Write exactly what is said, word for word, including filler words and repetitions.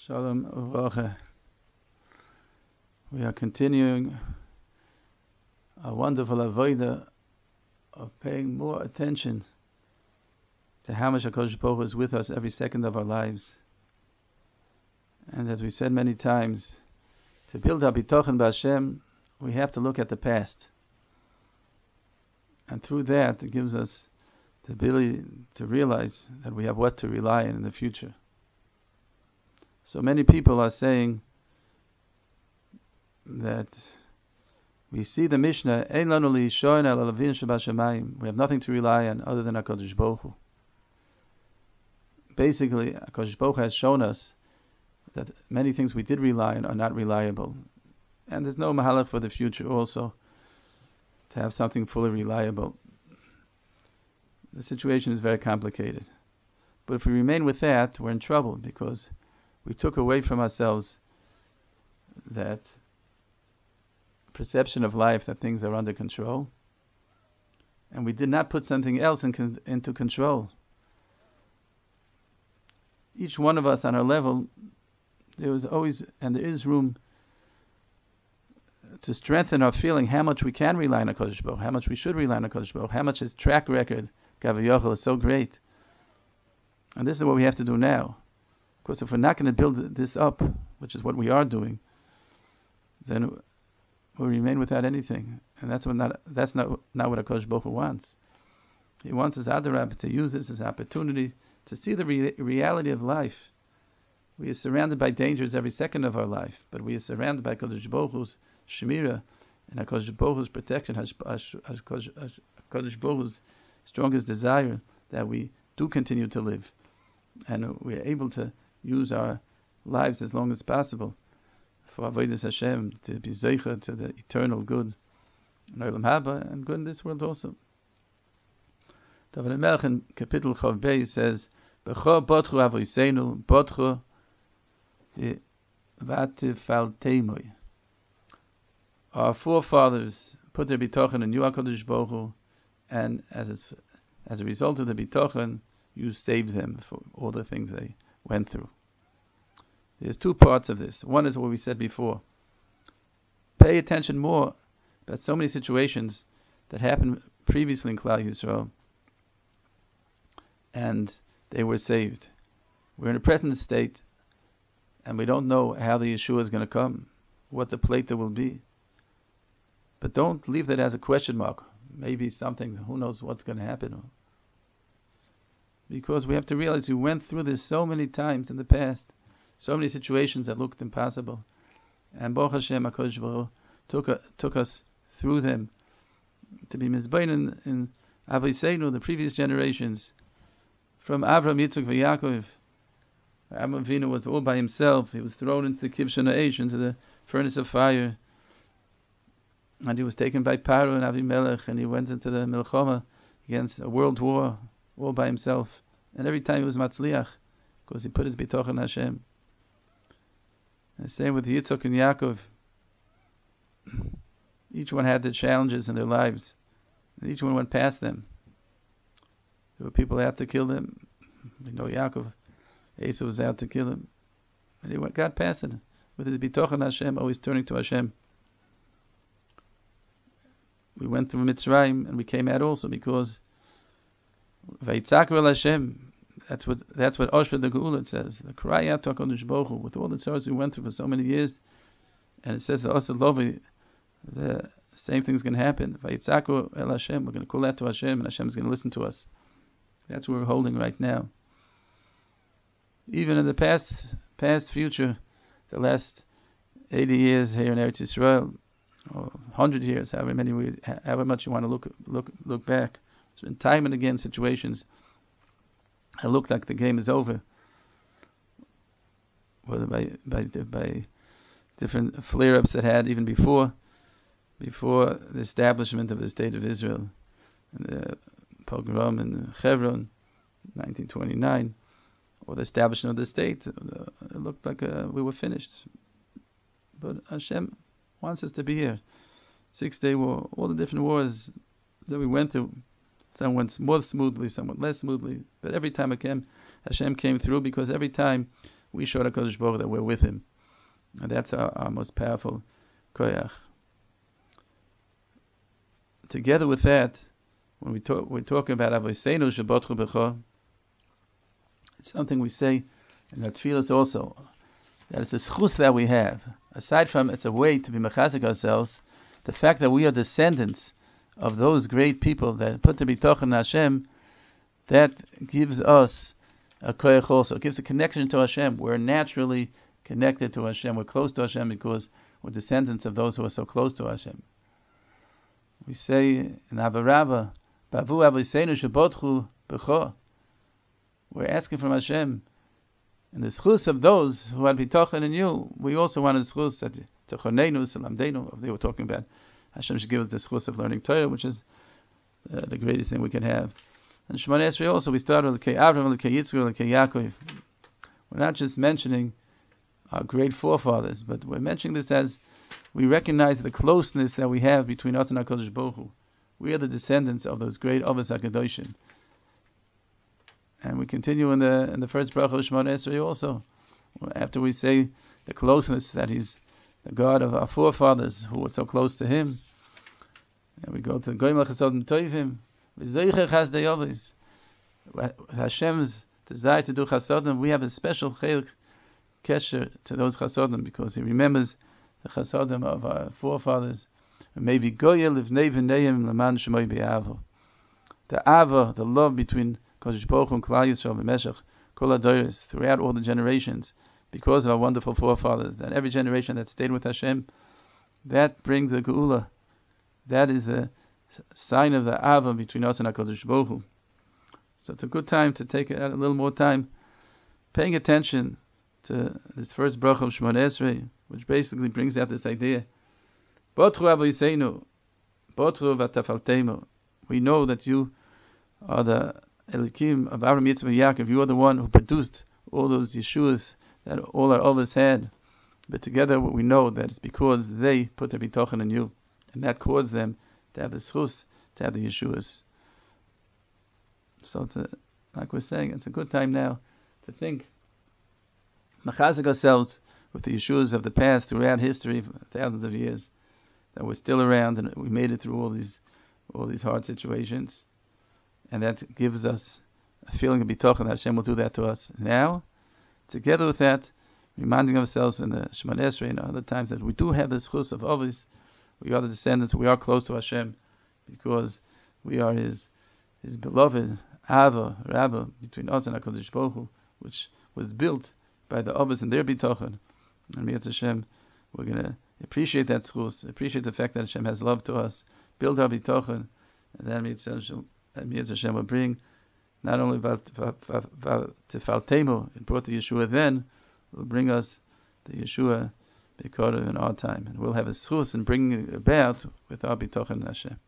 Shalom Uvracha. We are continuing a wonderful avodah of paying more attention to how much HaKadosh Baruch Hu is with us every second of our lives. And as we said many times, to build our bitochen b'Hashem, we have to look at the past. And through that, it gives us the ability to realize that we have what to rely on in the future. So many people are saying that we see the Mishnah, Ein lanu li'ishoin ala lavin shebashamayim. We have nothing to rely on other than HaKadosh Baruch Hu. Basically, HaKadosh Baruch Hu has shown us that many things we did rely on are not reliable. And there's no mahalach for the future also to have something fully reliable. The situation is very complicated. But if we remain with that, we're in trouble because we took away from ourselves that perception of life that things are under control, and we did not put something else in con- into control. Each one of us on our level, there was always, and there is room to strengthen our feeling how much we can rely on HaKadosh Baruch Hu, how much we should rely on HaKadosh Baruch Hu, how much his track record, Gav Yochel, is so great. And this is what we have to do now. Of course, if we're not going to build this up, which is what we are doing, then we'll remain without anything. And that's what not that's not not what HaKadosh Baruch Hu wants. He wants his Adarab to use this as an opportunity to see the re- reality of life. We are surrounded by dangers every second of our life, but we are surrounded by HaKadosh Baruch Hu's Shemira and HaKadosh Baruch Hu's protection, HaKadosh Baruch Hu's strongest desire that we do continue to live. And we are able to use our lives as long as possible for Avodas Hashem, to be zeicha to the eternal good in Olam Haba and good in this world also. David HaMelech in Kapitel Chav Bey says, "B'cho botchu avoseinu botchu v'atifalteimoi." Our forefathers put their bitochen in you, HaKadosh Baruch Hu, and as it's, as a result of the bitochen, you saved them for all the things they went through. There's two parts of this. One is what we said before. Pay attention more about so many situations that happened previously in Klal Yisrael, and they were saved. We're in a present state, and we don't know how the Yeshua is going to come, what the plate there will be. But don't leave that as a question mark. Maybe something, who knows what's going to happen. Because we have to realize we went through this so many times in the past, so many situations that looked impossible. And Baruch Hashem, HaKadosh Baruch Hu, took, a, took us through them to be mizbein in, in Avoseinu, the previous generations, from Avram, Yitzchak, and Yaakov. Avraham Avinu was all by himself. He was thrown into the Kivshon Ha'esh, into the furnace of fire. And he was taken by Paro and Avimelech, and he went into the Milchama against a world war, all by himself. And every time he was Matzliach, because he put his bitochen in Hashem. And same with Yitzchak and Yaakov. Each one had their challenges in their lives, and each one went past them. There were people out to kill them. We know Yaakov, Esau was out to kill him, and he went, got past it with his bitochen Hashem, always turning to Hashem. We went through Mitzrayim, and we came out also because Vayitzaku el Hashem. That's what that's what Oshva the Geulah says. The cry out to HaKadosh Baruch Hu with all the sorrows we went through for so many years, and it says that Osa Lovi, the same thing's going to happen. Vayitzaku el Hashem. We're going to call out to Hashem, and Hashem is going to listen to us. That's what we're holding right now. Even in the past, past future, the last eighty years here in Eretz Yisrael, or one hundred years, however many, we, however much you want to look look look back. So in time and again situations, it looked like the game is over, whether by by by different flare-ups that had even before before the establishment of the State of Israel, and the pogrom in Hebron, nineteen twenty-nine, or the establishment of the state. It looked like uh, we were finished. But Hashem wants us to be here. Six-day war, all the different wars that we went through. Some went more smoothly, some went less smoothly. But every time it came, Hashem came through, because every time we show the Kodesh Baruch Hu that we're with Him. And that's our, our most powerful koyach. Together with that, when we talk, we're talking about Avoseinu Shabotchu B'cho, it's something we say in the tefillas also, that it's a schus that we have. Aside from it's a way to be mechazik ourselves, the fact that we are descendants of those great people that put to be tochen Hashem, that gives us a koyach also. It gives a connection to Hashem. We're naturally connected to Hashem. We're close to Hashem because we're descendants of those who are so close to Hashem. We say in Avarabba, Bavu Avoseinu Shabotchu B'cho. We're asking from Hashem, and the schus of those who had bitochen in you, we also wanted schus that Tochonenu, Salamdenu, they were talking about Hashem should give us the schus of learning Torah, which is uh, the greatest thing we can have. And Shemoneh Esrei also, we started with Kei Avram, with Kei Yitzchak, with Kei Yaakov. We're not just mentioning our great forefathers, but we're mentioning this as we recognize the closeness that we have between us and HaKadosh Baruch Hu. We are the descendants of those great Avos HaKadoshim. And we continue in the in the first bracha of Shemoneh Esrei also. After we say the closeness that He's the God of our forefathers who were so close to Him, and we go to the Goyim HaChasodim Tovim, V'zoicher Chasdei Avos. Hashem's desire to do Chasodim, we have a special chelik kesher to those Chasodim because He remembers the Chasodim of our forefathers. And maybe Goyel Livnei V'neim L'man Shemoi B'Avo. The Ava, the love between Kodesh Baruch Hu and Klal Yisrael B'meshach Kol HaDoros, throughout all the generations, because of our wonderful forefathers, that every generation that stayed with Hashem, that brings the Geula. That is the sign of the Ava between us and HaKadosh Baruch Hu. So it's a good time to take a little more time paying attention to this first bracha of Shemoneh Esrei, which basically brings out this idea. Botchu Avoseinu, Botchu V'Tafaltemu. We know that you are the Elikim of Avraham, Yitzchak, and Yaakov. You are the one who produced all those Yeshuas that all our others had. But together we know that it's because they put their bitochen in you, and that caused them to have the schus, to have the Yeshuas. So it's a, like we're saying, it's a good time now to think, machazik ourselves with the Yeshuas of the past throughout history, for thousands of years, that we're still around and we made it through all these all these hard situations. And that gives us a feeling of bitochen that Hashem will do that to us now. Together with that, reminding ourselves in the Shemoneh Esrei and other times that we do have the schus of Avos. We are the descendants, we are close to Hashem because we are His His beloved Ava, Rabba, between us and HaKadosh Baruch Hu, which was built by the Avos and their bitochen. And Mi'at Hashem, we're going to appreciate that schus, appreciate the fact that Hashem has love to us, build our bitochen, and then Mi'at Hashem will bring not only Tifaltemu, it brought the Yeshua then, it will bring us the Yeshua B'Kodev in our time. And we'll have a schus in bringing it about with our bitochen Hashem.